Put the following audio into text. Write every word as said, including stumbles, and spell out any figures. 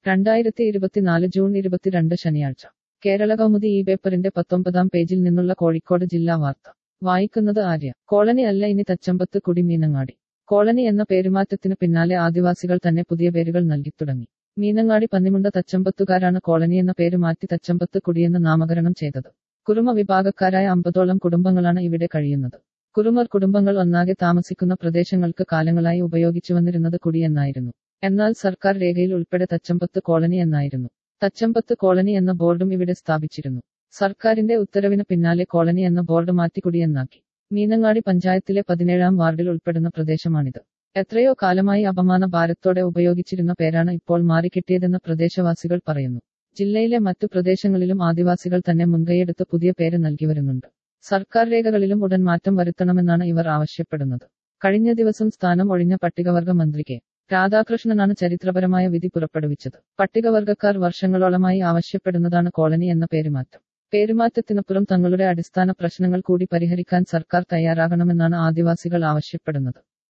രണ്ടായിരത്തി ഇരുപത്തിനാല് ജൂൺ ഇരുപത്തിരണ്ട് ശനിയാഴ്ച കേരള കൗമുദി ഈ പേപ്പറിന്റെ പത്തൊമ്പതാം പേജിൽ നിന്നുള്ള കോഴിക്കോട് ജില്ലാ വാർത്ത വായിക്കുന്നത് ആര്യ. കോളനി അല്ല ഇനി തച്ചമ്പത്ത് കുടി മീനങ്ങാടി. കോളനി എന്ന പേരുമാറ്റത്തിന് പിന്നാലെ ആദിവാസികൾ തന്നെ പുതിയ പേരുകൾ നൽകിത്തുടങ്ങി. മീനങ്ങാടി പന്നിമുണ്ട തച്ചമ്പത്തുകാരാണ് കോളനി എന്ന പേര് മാറ്റി തച്ചമ്പത്ത് കുടിയെന്ന് നാമകരണം ചെയ്തത്. കുറുമ വിഭാഗക്കാരായ അമ്പതോളം കുടുംബങ്ങളാണ് ഇവിടെ കഴിയുന്നത്. കുറുമർ കുടുംബങ്ങൾ ഒന്നാകെ താമസിക്കുന്ന പ്രദേശങ്ങൾക്ക് കാലങ്ങളായി ഉപയോഗിച്ചുവന്നിരുന്നത് കുടി എന്നായിരുന്നു. എന്നാൽ സർക്കാർ രേഖയിൽ ഉൾപ്പെടെ തച്ചമ്പത്ത് കോളനി എന്നായിരുന്നു. തച്ചമ്പത്ത് കോളനി എന്ന ബോർഡും ഇവിടെ സ്ഥാപിച്ചിരുന്നു. സർക്കാരിന്റെ ഉത്തരവിന് പിന്നാലെ കോളനി എന്ന ബോർഡ് മാറ്റി കുടിയെന്നാക്കി. മീനങ്ങാടി പഞ്ചായത്തിലെ പതിനേഴാം വാർഡിൽ ഉൾപ്പെടുന്ന പ്രദേശമാണിത്. എത്രയോ കാലമായി അപമാന ഭാരത്തോടെ ഉപയോഗിച്ചിരുന്ന പേരാണ് ഇപ്പോൾ മാറിക്കിട്ടിയതെന്ന് പ്രദേശവാസികൾ പറയുന്നു. ജില്ലയിലെ മറ്റു പ്രദേശങ്ങളിലും ആദിവാസികൾ തന്നെ മുൻകൈയെടുത്ത് പുതിയ പേര് നൽകി വരുന്നുണ്ട്. സർക്കാർ രേഖകളിലും ഉടൻ മാറ്റം വരുത്തണമെന്നാണ് ഇവർ ആവശ്യപ്പെടുന്നത്. കഴിഞ്ഞ ദിവസം സ്ഥാനം ഒഴിഞ്ഞ പട്ടികവർഗ മന്ത്രി കെ രാധാകൃഷ്ണനാണ് ചരിത്രപരമായ വിധി പുറപ്പെടുവിച്ചത്. പട്ടികവർഗക്കാർ വർഷങ്ങളോളമായി ആവശ്യപ്പെടുന്നതാണ് കോളനി എന്ന പേരുമാറ്റം. പേരുമാറ്റത്തിനപ്പുറം തങ്ങളുടെ അടിസ്ഥാന പ്രശ്നങ്ങൾ കൂടി പരിഹരിക്കാൻ സർക്കാർ തയ്യാറാകണമെന്നാണ് ആദിവാസികൾ ആവശ്യപ്പെടുന്നത്.